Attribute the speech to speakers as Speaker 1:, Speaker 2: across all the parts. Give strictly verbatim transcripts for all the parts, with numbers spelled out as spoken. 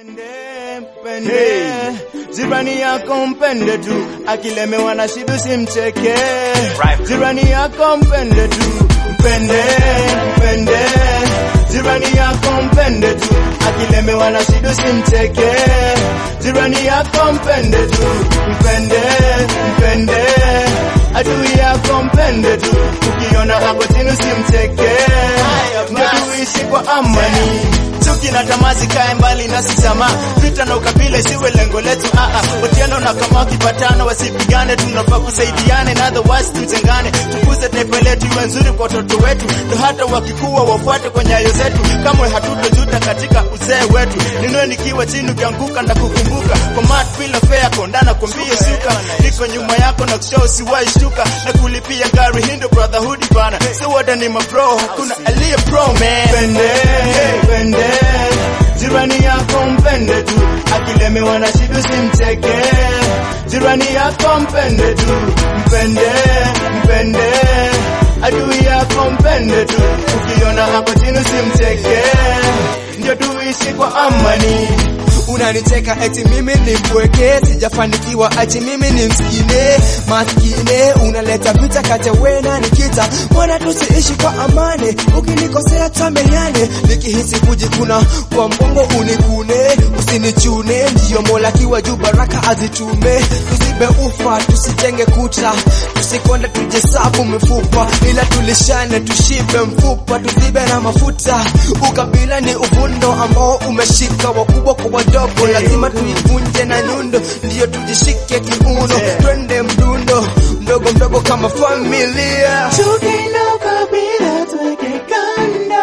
Speaker 1: Mpende, mpende, jirani yako mpende tu, akilemewa na shida simcheke. Jirani yako mpende tu, mpende, mpende, jirani yako mpende tu, akilemewa na shida simcheke. Jirani yako mpende tu, mpende, mpende, adui yako mpende tu, ukiona hapo chini simcheke. Tuishi kwa amani, chuki na tamaa zikae mbali na sisama, vita na ukabila siwe lengo letu. Ah ah, Otieno na kama wakipatana wasipigane, tunafaa kusaidiane na otherwise tutengane. Tukuze taifa letu iwe nzuri kwa watoto wetu, ndio hata wakikuwa wafuate kwa nyayo zetu. Kamwe hatutojuta katika uzee wetu, ninwe nikiwa chini ukianguka na kukumbuka. Kwa mat bila fair kondana kumbie suka, niko nyuma yako na kushow siwai shtuka, na kulipia gari hindo brotherhood bana. So what ni my bro, hakuna aliye pro man. Pende, pende, jirani yako mpende tu, akilemewa na shida simcheke. Jirani yako mpende tu, mpende, mpende, adui yako mpende tu, ukiona hapo chini simcheke. Ndio tuishi kwa amani.
Speaker 2: Unanicheka eti mimi ni mpweke, sijafanikiwa eti mimi ni msikine, maskine. Unaleta vita kati wewe na nikita, mbona tusiishi kwa amani? Ukinikosea tuambiane, nikihisi kujikuna kwa mgongo unikune, usinichune. Ndio Mola kiwa juu baraka azitume, tusibe ufa tusijenge kuta, tusikonde tujisabu mifupa, ila tulishane tushibe mfupa, tuzibe na mafuta. Ukabila ni uvundo ambao umeshika wakubwa kwa wadogo, lazima tuivunje na nyundo, ndio tujishike kiuno, twende mdundo mdogo mdogo kama familia.
Speaker 1: Chuki na ukabila tuweke kando.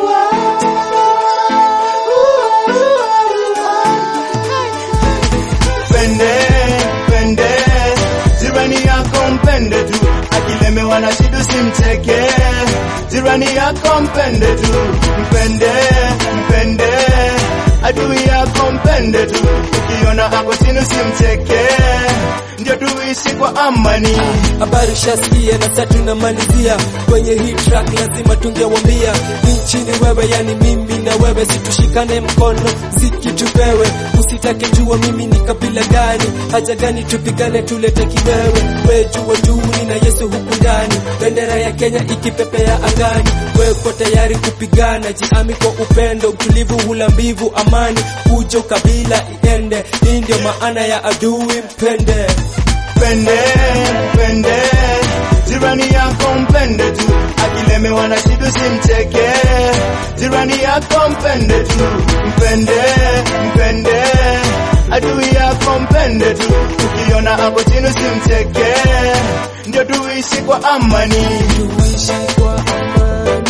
Speaker 1: Pende, pende, jirani yako mpende tu, akilemewa na shida simcheke. Jirani yako mpende tu, mpende, mpende, adui yako mpende tu, ukiona hapo chini simcheke. Ndio tuishi kwa amani.
Speaker 3: Habari shasikia na sasa tunamalizia kwenye hii track, lazima tungewambia nchini wewe, yani mimi na wewe, situshikane mkono ziki tupewe. Usitake jua mimi ni kabila gani, haja gani tupigane tulete kiwewe. Wewe jua juu na Yesu huku ndani, bendera ya Kenya ikipepea angani. Wewe uko tayari kupigana, jiami kwa upendo, utulivu, ulambivu, amani, kujo kabila iende. Hii ndio maana ya adui mpende.
Speaker 1: Pende, pende, jirani yako mpende tu, akilemewa na shida simcheke. Jirani yako mpende tu, mpende, mpende, adui yako mpende tu, ukiona hapo chini simcheke. Ndio tuishi kwa amani.
Speaker 3: Tuishi kwa amani.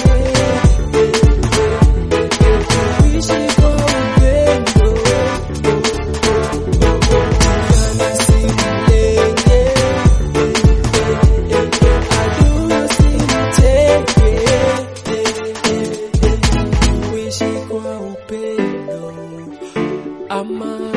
Speaker 3: Tuishi kwa upendo. Kuishi kwa upendo, amani.